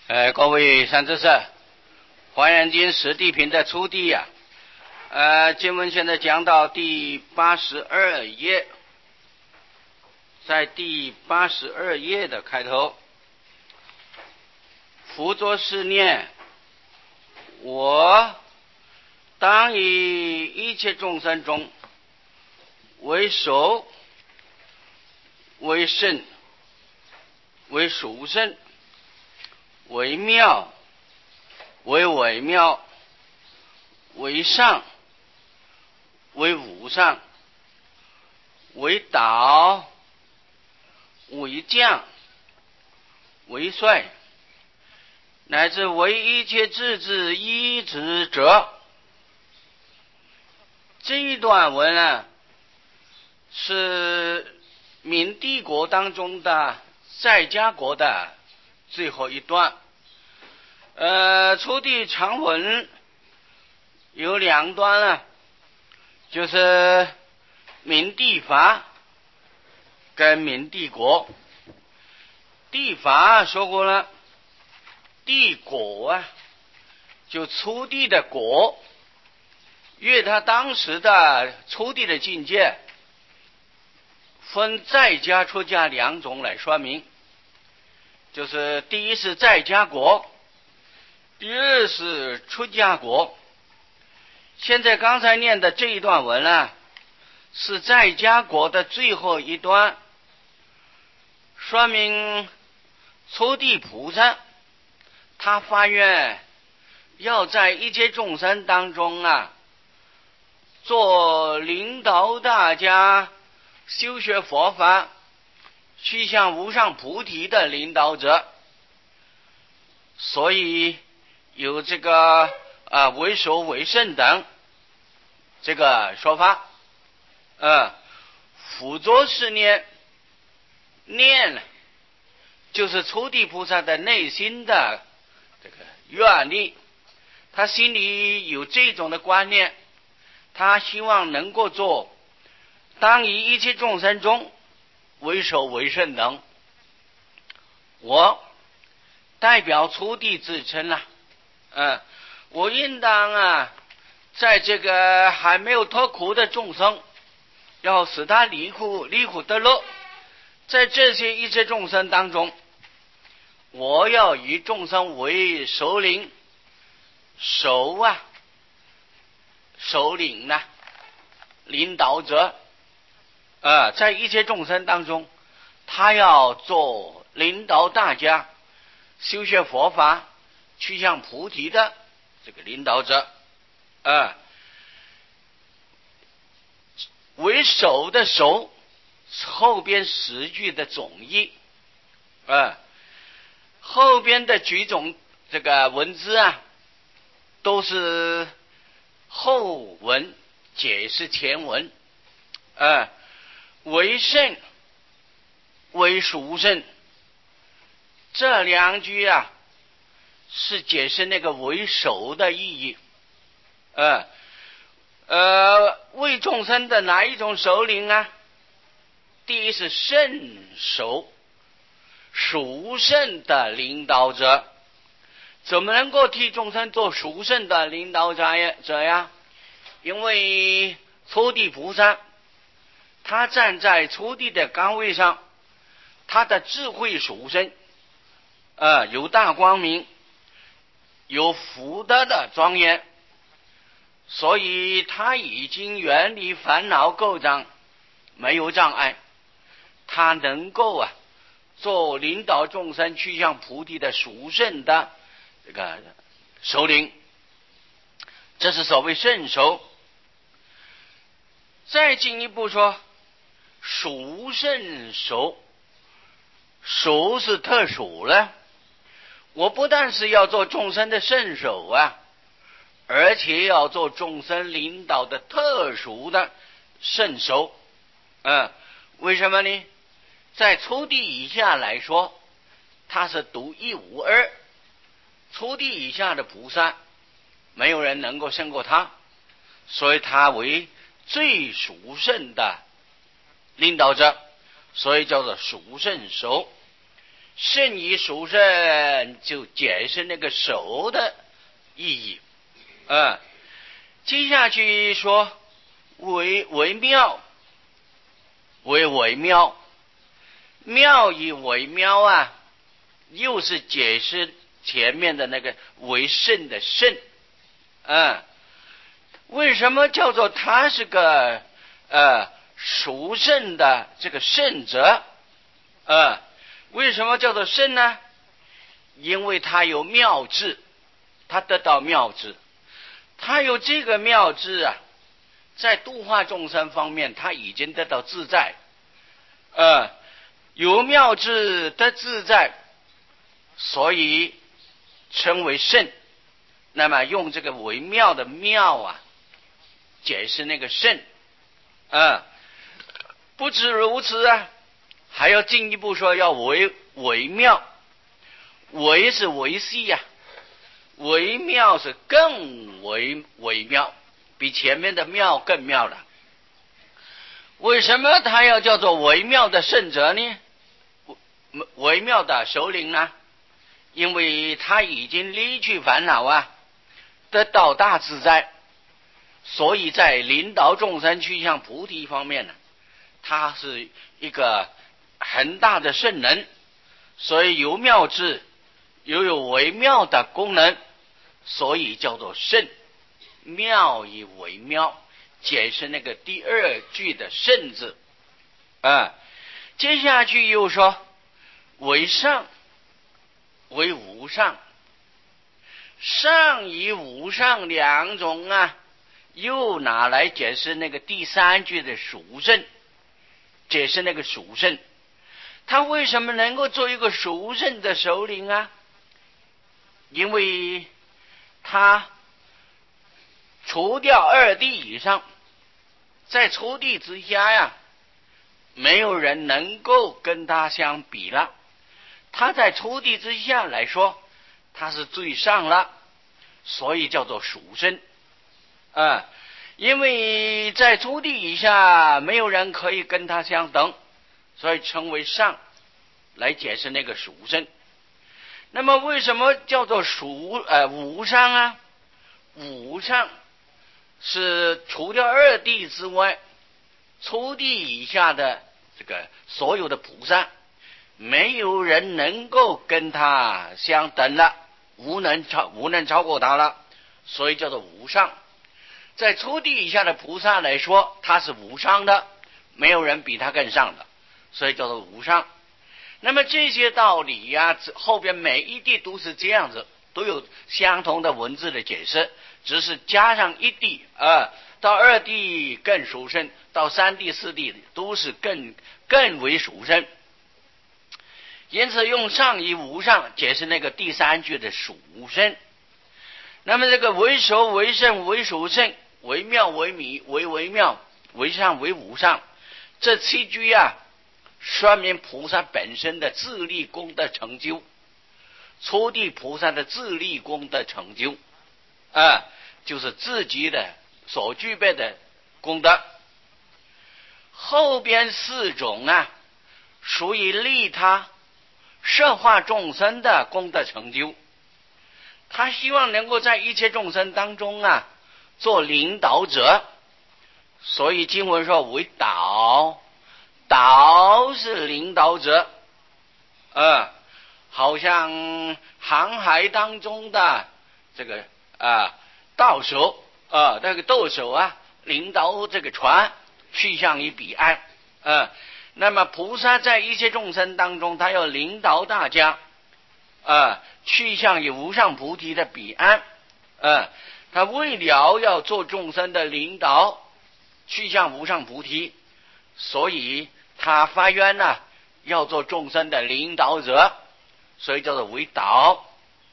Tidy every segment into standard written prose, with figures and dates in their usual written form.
各位善知识，华严经十地品的初地呀，经文现在讲到第82页，在第82页的开头，佛作是念：我当以一切众生中为首，为圣，为殊胜，为妙，为微妙，为上，为无上，为导，为将，为帅，乃至为一切智智依止者。这一段文啊，是明帝国当中的在家国的最后一段。初地长文有两段了，就是明帝法跟明帝国。帝法说过了，帝国啊，就初地的国，因为他当时的初地的境界分在家出家两种来说明，就是第一是在家国，第二是出家国。现在刚才念的这一段文呢，是在家国的最后一段，说明初地菩萨他发愿要在一切众生当中啊，做领导大家修学佛法去向无上菩提的领导者，所以有这个为首为圣等这个说法。辅佐是念了就是初地菩萨的内心的这个愿力，他心里有这种的观念，他希望能够做当以一切众生中为首为圣等。我代表初地自称了，我应当在这个还没有脱苦的众生，要使他离苦得乐，在这些一切众生当中，我要以众生为首领，首领领导者，在一切众生当中，他要做领导大家修学佛法去向菩提的这个领导者。为首的首，后边十句的总义，后边的几种这个文字都是后文解释前文。为圣，为殊胜，这两句是解释那个为首的意义。为众生的哪一种首领啊？第一是圣首，殊胜的领导者。怎么能够替众生做殊胜的领导者呀？因为初地菩萨他站在初地的岗位上，他的智慧殊胜，有大光明，有福德的庄严，所以他已经远离烦恼垢障，没有障碍，他能够做领导众生去向菩提的殊胜的这个首领，这是所谓圣首。再进一步说殊胜首，殊是特殊了，我不但是要做众生的圣首而且要做众生领导的特殊的圣首。为什么呢？在初地以下来说，他是独一无二，初地以下的菩萨没有人能够胜过他，所以他为最殊胜的领导者，所以叫做殊胜首。 圣以属圣就解释那个手的意义。接下去说为妙，为妙，妙以为妙啊，又是解释前面的那个为圣的圣。为什么叫做它是个属圣的这个圣者？为什么叫做圣呢？因为它有妙智，它得到妙智，它有这个妙智啊，在度化众生方面，它已经得到自在。有妙智得自在，所以称为圣。那么用这个为妙的妙啊，解释那个圣。不止如此啊，还要进一步说要为妙。为是维系呀，为妙是更为妙，比前面的妙更妙了。为什么他要叫做为妙的圣者呢？为妙的首领呢？因为他已经离去烦恼啊，得到大自在，所以在领导众生去向菩提方面呢，他是一个很大的圣人，所以有妙智，又有微妙的功能，所以叫做圣。妙以为妙，解释那个第二句的圣字。接下去又说为上，为无上。上与无上两种啊，又拿来解释那个第三句的属圣，解释那个属圣。他为什么能够做一个属圣的首领啊？因为他除掉二谛以上，在除谛之下呀，没有人能够跟他相比了。他在除谛之下来说，他是最上了，所以叫做属圣。因为在除谛以下，没有人可以跟他相等，所以称为上，来解释那个属圣。那么为什么叫做无上啊？无上是除掉二谛之外，除谛以下的这个所有的菩萨，没有人能够跟他相等了，无能超过他了，所以叫做无上。在除谛以下的菩萨来说，他是无上的，没有人比他更上的，所以叫做无上。那么这些道理呀，后边每一谛都是这样子，都有相同的文字的解释，只是加上一谛，到二谛更殊胜，到三谛四谛都是更为殊胜。因此用上以无上解释那个第三句的殊胜。那么这个为首为圣为殊胜为妙为迷为微妙为上为无上，这七句啊，说明菩萨本身的自力功德成就，初地菩萨的自力功德成就，就是自己的所具备的功德。后边四种啊，属于利他摄化众生的功德成就，他希望能够在一切众生当中啊做领导者，所以经文说为导，导是领导者，好像航海当中的这个舵手，那个舵手啊，领导这个船去向于彼岸。那么菩萨在一切众生当中，他要领导大家去向于无上菩提的彼岸。他为了要做众生的领导，去向无上菩提，所以他发愿呢，要做众生的领导者，所以叫做为导。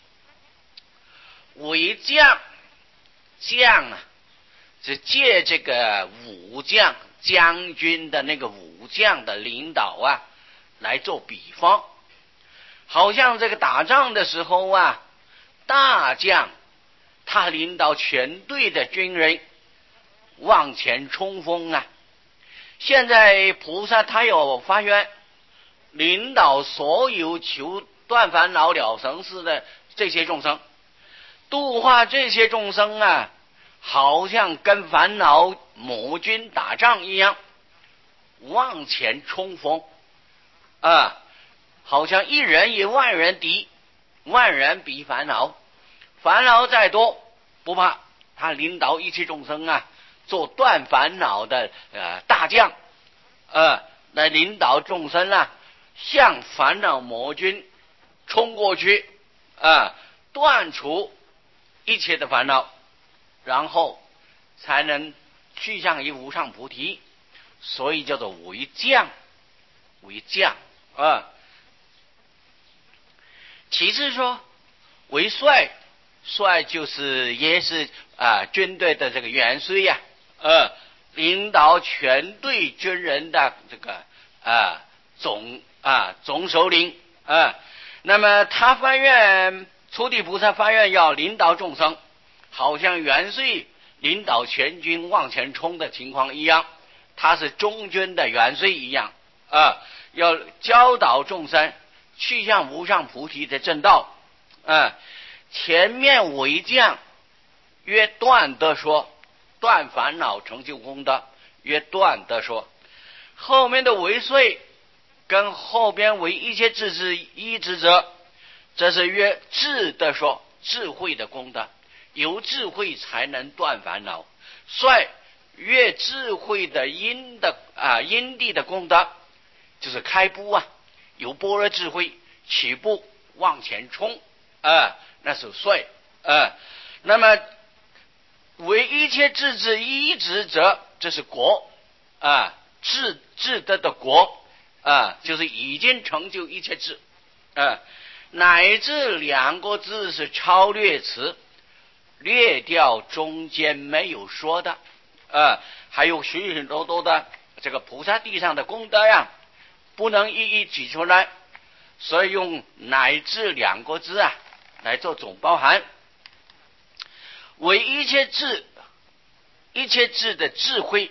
为将，将啊，是借这个武将将军的那个武将的领导啊来做比方，好像这个打仗的时候啊，大将他领导全队的军人往前冲锋啊。现在菩萨他有发愿领导所有求断烦恼了生死的这些众生，度化这些众生啊，好像跟烦恼魔军打仗一样，往前冲锋啊，好像一人以万人敌，万人比烦恼，烦恼再多不怕，他领导一切众生啊，做断烦恼的大将，来领导众生啊，向烦恼魔军冲过去，断除一切的烦恼，然后才能去向于无上菩提，所以叫做为将，为将啊。其次说为帅，帅就是也是军队的这个元帅呀，领导全队军人的这个总首领那么他发愿，初地菩萨发愿要领导众生，好像元帅领导全军往前冲的情况一样，他是中军的元帅一样要教导众生去向无上菩提的正道前面为将曰断得说，断烦恼成就功德曰断得说，后面的为帅跟后边为一切智之一之者，这是曰智的说，智慧的功德，有智慧才能断烦恼。帅越智慧的因地的功德，就是开步有般若智慧起步往前冲那是帅那么为一切智之一之者，这是国智德的国就是已经成就一切智乃至两个字是超略词，略掉中间没有说的还有许许多多的这个菩萨地上的功德呀，不能一一举出来，所以用乃至两个字来做总包含。为一切智，一切智的智慧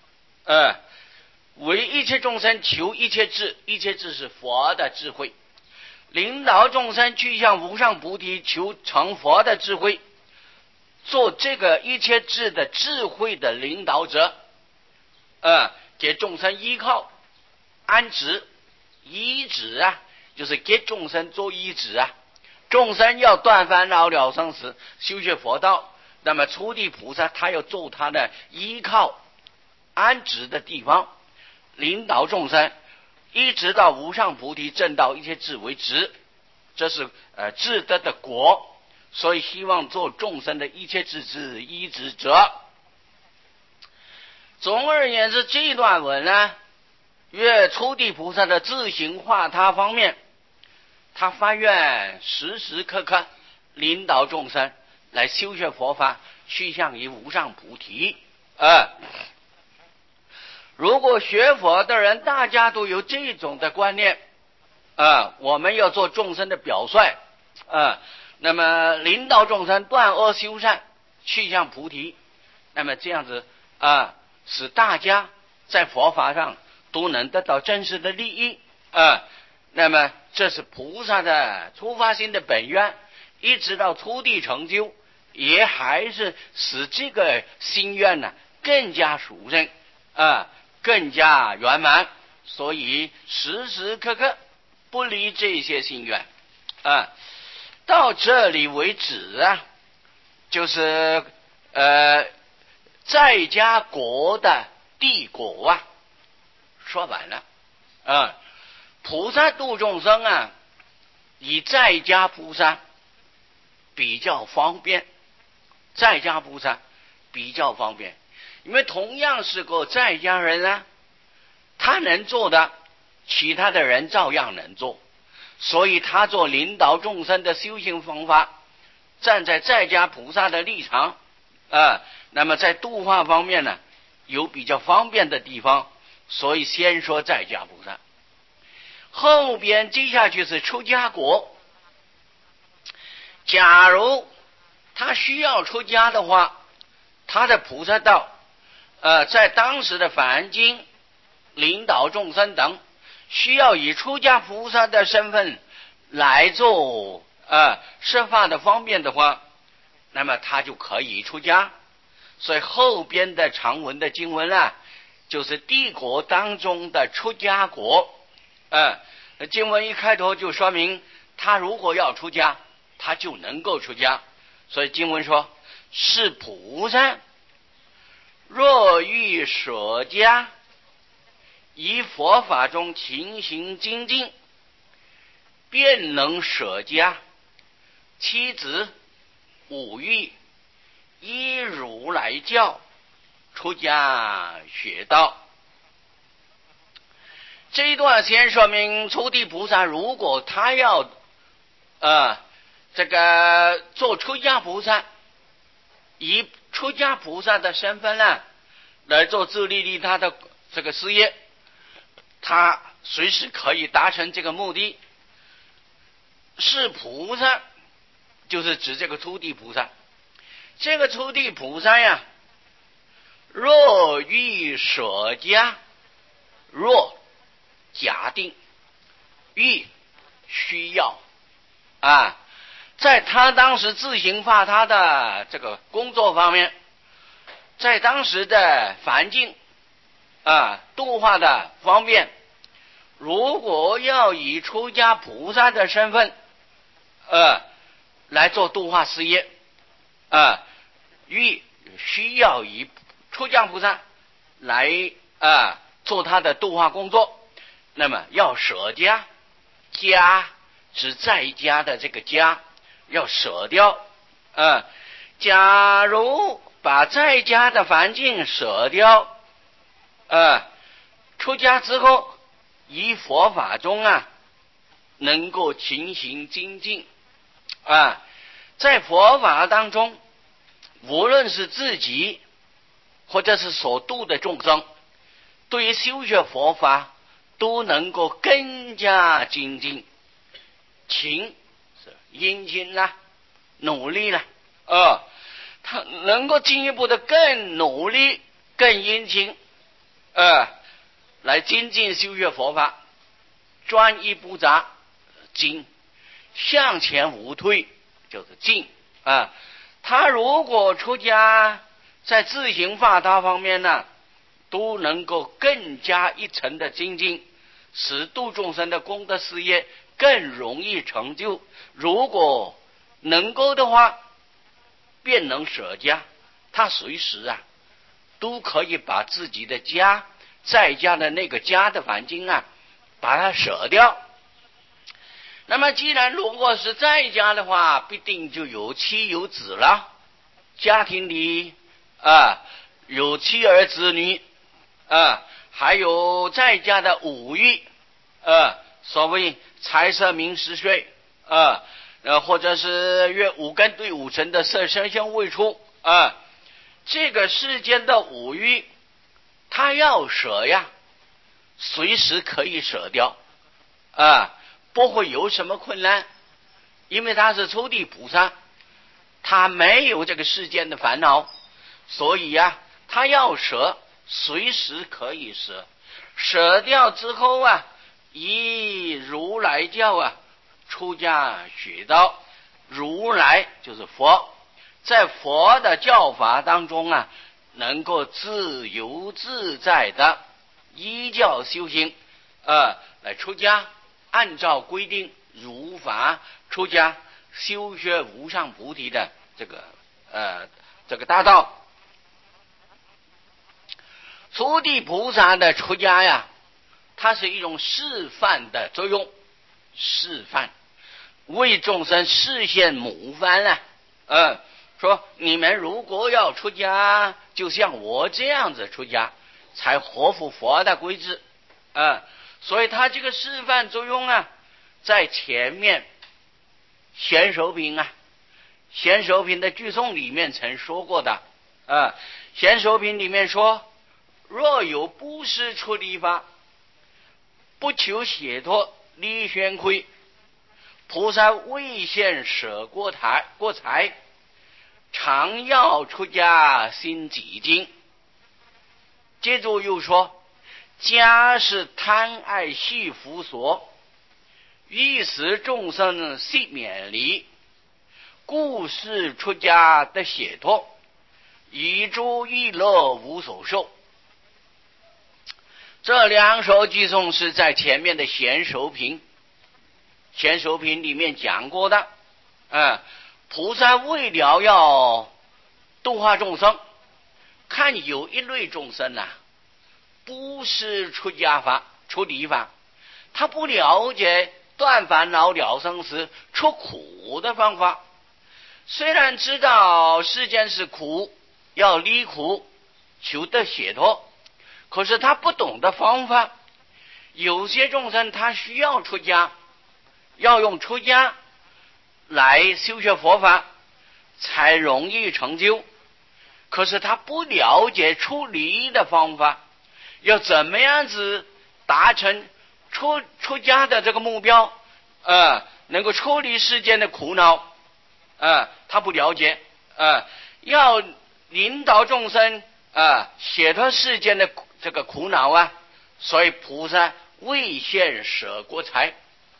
为一切众生求一切智，一切智是佛的智慧，领导众生去向无上菩提求成佛的智慧，做这个一切智的智慧的领导者给众生依靠安止，依止就是给众生做依止众生要断烦恼了生死修学佛道，那么初地菩萨他要做他的依靠安止的地方，领导众生一直到无上菩提正道一切智为止，这是智德的果，所以希望做众生的一切智之依止者。总而言之，这段文越初地菩萨的自行化他方面，他发愿时时刻刻领导众生来修学佛法，趋向于无上菩提如果学佛的人大家都有这种的观念我们要做众生的表率那么领导众生断恶修善趋向菩提，那么这样子使大家在佛法上都能得到真实的利益那么这是菩萨的出发心的本愿，一直到初地成就，也还是使这个心愿更加殊胜更加圆满，所以时时刻刻不离这些心愿到这里为止就是在家国的帝国说完了菩萨度众生以在家菩萨比较方便，在家菩萨比较方便，因为同样是个在家人他能做的其他的人照样能做，所以他做领导众生的修行方法，站在在家菩萨的立场那么在度化方面有比较方便的地方，所以先说在家菩萨，后边接下去是出家国。假如他需要出家的话，他的菩萨道在当时的梵经领导众生等需要以出家菩萨的身份来做设法的方便的话，那么他就可以出家。所以后边的长文的经文啊，就是帝国当中的出家国。经文一开头就说明他如果要出家，他就能够出家。所以经文说，是菩萨若欲舍家，以佛法中勤行精进，便能舍家，妻子五欲，依如来教，出家学道。这一段先说明初地菩萨如果他要做出家菩萨，以出家菩萨的身份呢来做自利利他的这个事业，他随时可以达成这个目的。是菩萨就是指这个初地菩萨。这个初地菩萨呀，若欲舍家，若假定，欲需要在他当时自行发他的这个工作方面，在当时的环境度化的方面，如果要以出家菩萨的身份来做度化事业需要以出家菩萨来做他的度化工作，那么要舍家，家指在家的这个家要舍掉。假如把在家的环境舍掉，出家之后以佛法中能够勤行精进在佛法当中，无论是自己或者是所度的众生，对于修学佛法都能够更加精进。勤是殷勤努力他能够进一步的更努力更殷勤来精进修学佛法，专一不杂，精向前无退就是进他如果出家，在自行发他方面呢都能够更加一层的精进，使度众生的功德事业更容易成就。如果能够的话，便能舍家，他随时都可以把自己的家在家的那个家的环境把它舍掉。那么既然如果是在家的话，必定就有妻有子了，家庭里有妻儿子女还有在家的五欲所谓财色名食睡或者是约五根对五尘的色声香味触这个世间的五欲他要舍随时可以舍掉不会有什么困难，因为他是初地菩萨，他没有这个世间的烦恼，所以他要舍随时可以舍，舍掉之后以如来教出家学道。如来就是佛，在佛的教法当中能够自由自在的依教修行来出家，按照规定如法出家，修学无上菩提的这个大道。初地菩萨的出家它是一种示范的作用，示范为众生示现模范说你们如果要出家，就像我这样子出家，才合乎佛的规制所以他这个示范作用在前面贤首品贤首品的句诵里面曾说过的贤首品里面说，若有布施出离法，不求解脱离玄亏，菩萨未现舍过财，常要出家心己精。接着又说， 家是贪爱系缚所，欲使众生悉免离，故是出家得解脱，以诸欲乐无所受。这两首偈颂是在前面的贤首品里面讲过的。菩萨为了要度化众生，看有一类众生不是出家法、出离法，他不了解断烦恼了生死出苦的方法，虽然知道世间是苦，要离苦求得解脱，可是他不懂得方法。有些众生他需要出家，要用出家来修学佛法才容易成就，可是他不了解出离的方法，要怎么样子达成出家的这个目标，能够处理世间的苦恼，他不了解，要引导众生解脱世间的这个苦恼所以菩萨为现舍国财，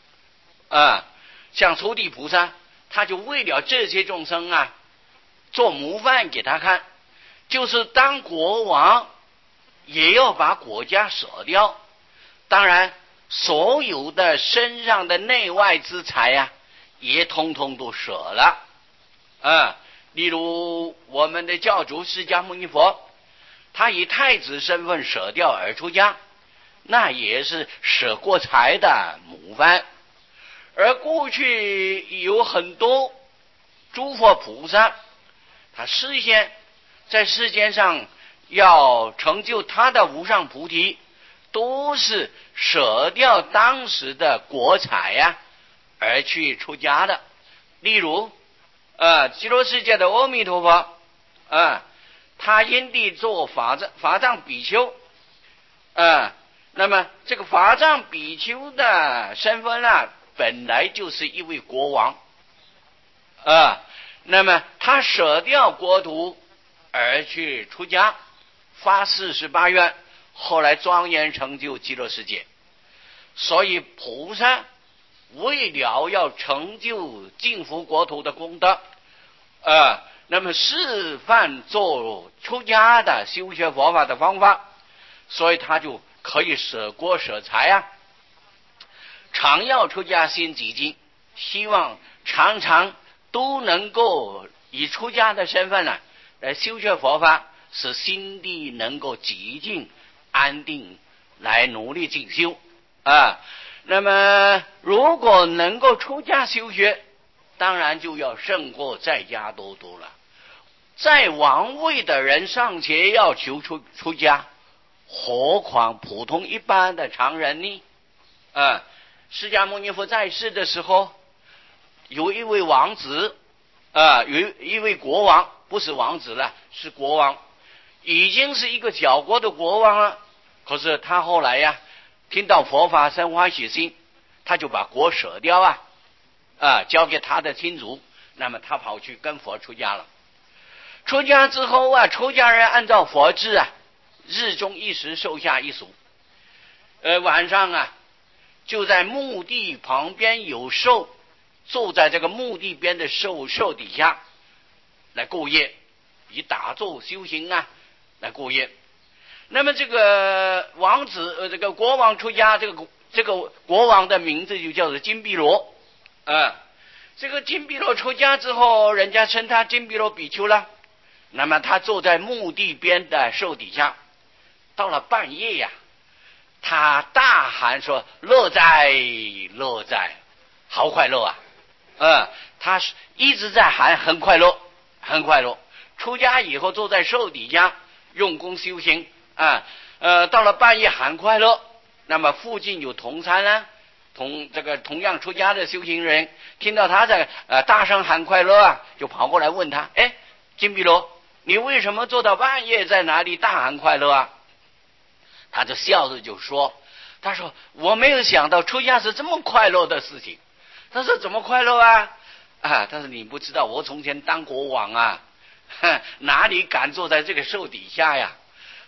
像初地菩萨，他就为了这些众生做模范给他看，就是当国王也要把国家舍掉，当然所有的身上的内外之财也通通都舍了。例如我们的教主释迦牟尼佛，他以太子身份舍掉而出家，那也是舍过财的模范。而过去有很多诸佛菩萨，他事先在世间上要成就他的无上菩提，都是舍掉当时的国财而去出家的。例如极乐世界的阿弥陀佛，他因地做法藏比丘，那么这个法藏比丘的身份本来就是一位国王，那么他舍掉国土而去出家，发48愿，后来庄严成就极乐世界。所以菩萨为了要成就净福国土的功德，那么示范做出家的修学佛法的方法，所以他就可以舍国舍财常要出家心极静，希望常常都能够以出家的身份来修学佛法，使心地能够极静安定，来努力进修那么如果能够出家修学，当然就要胜过在家多多了。在王位的人尚且要求出家，何况普通一般的常人呢？释迦牟尼佛在世的时候，有一位王子，有一位国王，不是王子了，是国王，已经是一个小国的国王了。可是他后来听到佛法生欢喜心，他就把国舍掉交给他的亲族，那么他跑去跟佛出家了。出家之后出家人按照佛制日中一时，寿下一宿，晚上就在墓地旁边有兽，坐在这个墓地边的兽底下来过夜，以打坐修行来过夜。那么这个王子这个国王出家，这个国王的名字就叫做金碧罗这个金碧罗出家之后，人家称他金碧罗比丘了。那么他坐在墓地边的兽底下，到了半夜他大喊说：乐哉乐哉，好快乐他一直在喊很快乐很快乐。出家以后坐在兽底下用功修行到了半夜喊快乐，那么附近有同参同样出家的修行人听到他在大声喊快乐就跑过来问他：金碧罗，你为什么坐到半夜在哪里大喊快乐他就笑着就说：他说我没有想到出家是这么快乐的事情。他说怎么快乐他说你不知道，我从前当国王哪里敢坐在这个兽底下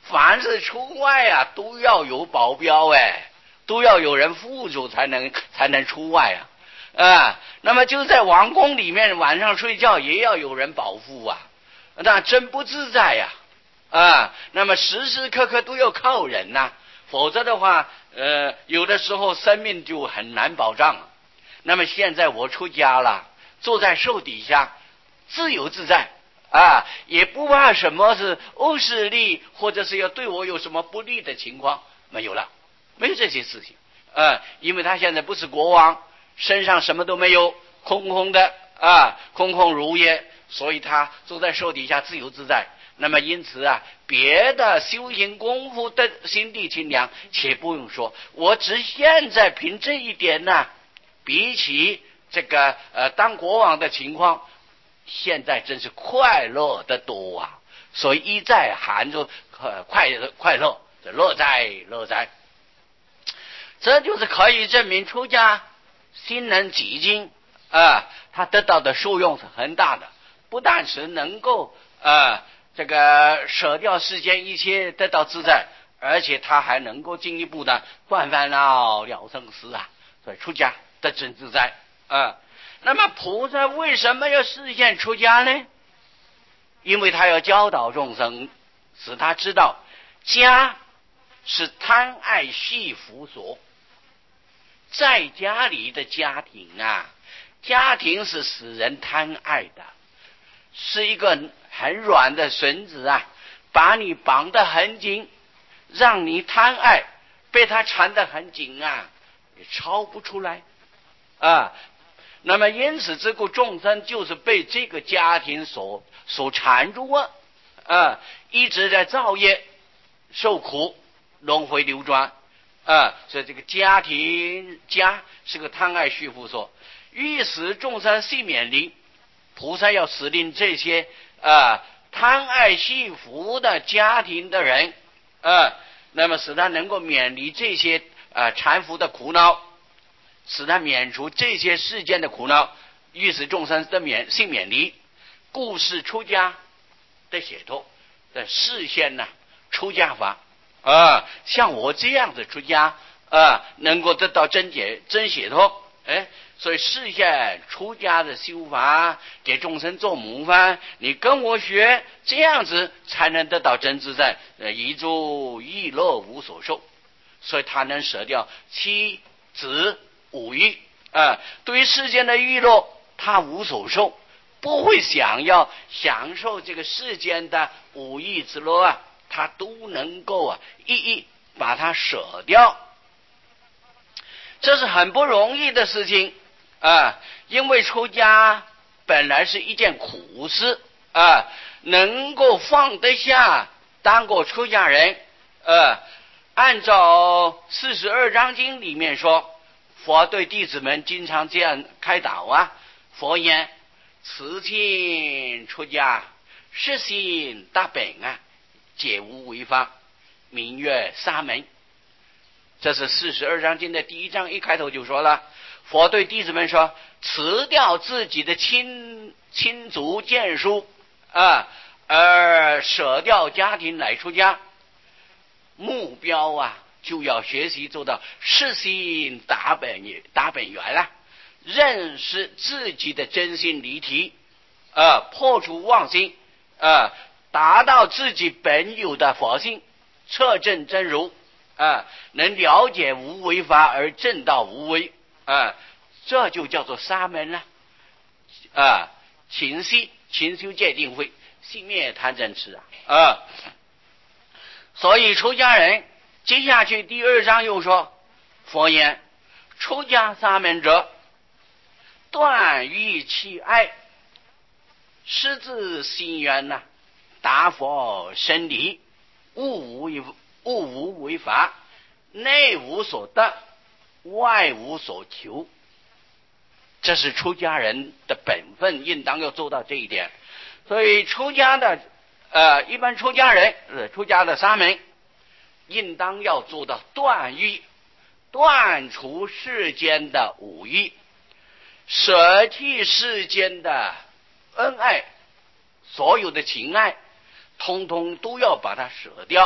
凡是出外啊，都要有保镖都要有人辅助才能出外那么就在王宫里面晚上睡觉也要有人保护那真不自在那么时时刻刻都要靠人否则的话有的时候生命就很难保障那么现在我出家了，坐在树底下自由自在也不怕什么是恶势力或者是要对我有什么不利的情况，没有了，没有这些事情因为他现在不是国王，身上什么都没有，空空的空空如也，所以他坐在树底下自由自在。那么因此别的修行功夫的心地清凉且不用说，我只现在凭这一点比起这个当国王的情况，现在真是快乐得多所以一再含着快乐，这乐哉，这就是可以证明出家心能极静他得到的受用是很大的，不但是能够这个舍掉世间一切得到自在，而且他还能够进一步的断烦恼了生死所以出家得真自在那么菩萨为什么要示现出家呢？因为他要教导众生，使他知道家是贪爱系缚所，在家里的家庭家庭是使人贪爱的，是一个很软的绳子把你绑得很紧，让你贪爱，被他缠得很紧也超不出来那么因此这个众生就是被这个家庭所缠住一直在造业受苦，轮回流转所以这个家是个贪爱系缚所，欲使众生悉免离，菩萨要使令这些贪爱系缚的家庭的人那么使他能够免离这些缠缚的苦恼，使他免除这些世间的苦恼，欲使众生的性免离，故是出家的解脱的示现出家法像我这样子出家能够得到真解脱所以示现出家的修法给众生做模范，你跟我学，这样子才能得到真自在一诸意乐无所受，所以他能舍掉妻子五欲对于世间的娱乐他无所受，不会想要享受这个世间的五欲之乐他都能够一一把它舍掉，这是很不容易的事情因为出家本来是一件苦事能够放得下当过出家人按照42章经里面说，佛对弟子们经常这样开导佛言此经出家是心大本解无为法，名曰沙门。这是42章经的第一章一开头就说了，佛对弟子们说，辞掉自己的亲族眷属而舍掉家庭来出家，目标就要学习做到实心大本源认识自己的真心离体破除妄心达到自己本有的佛性，彻证真如能了解无为法而证到无为这就叫做沙门了勤修戒定慧，熄灭贪嗔痴所以出家人接下去第2章又说，佛言出家沙门者，断欲弃爱，失自心源达佛身理，物无为法，内无所得，外无所求。这是出家人的本分，应当要做到这一点。所以出家的一般出家人出家的沙门应当要做到断欲，断除世间的五欲，舍弃世间的恩爱，所有的情爱通通都要把它舍掉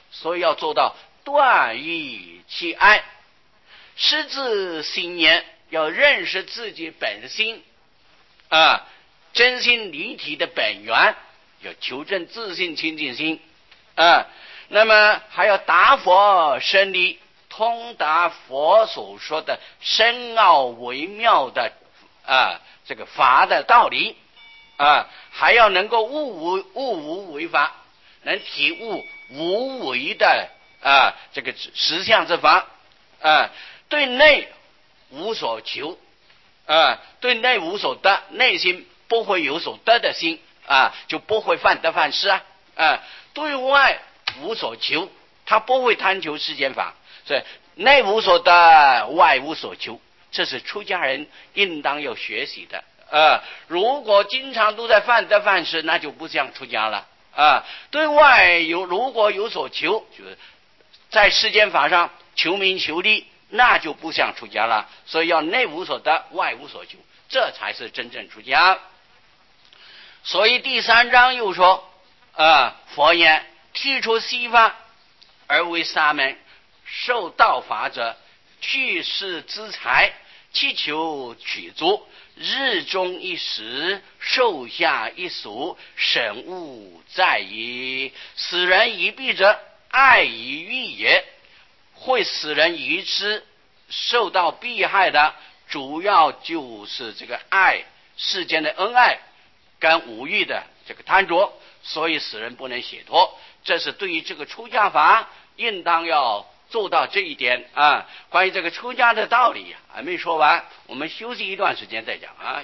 所以要做到断欲弃爱。识自心念，要认识自己本心真心离体的本源，要求证自性清净心那么还要达佛深理，通达佛所说的深奥微妙的这个法的道理还要能够悟无为法，能体悟无为的这个实相之法对内无所求对内无所得，内心不会有所得的心就不会犯得犯失对外无所求，他不会贪求世间法，所以内无所得，外无所求，这是出家人应当要学习的如果经常都在犯得犯失，那就不像出家了对外如果有所求，就是在世间法上求名求利，那就不像出家了。所以要内无所得，外无所求，这才是真正出家。所以第3章又说佛言，剃除西法而为沙门，受道法者，去世资财，祈求取足，日中一时，寿下一宿，审悟在矣。死人一避者，爱以欲也。会使人愚痴受到避害的，主要就是这个爱，世间的恩爱跟五欲的这个贪着，所以使人不能解脱。这是对于这个出家法应当要做到这一点关于这个出家的道理还没说完，我们休息一段时间再讲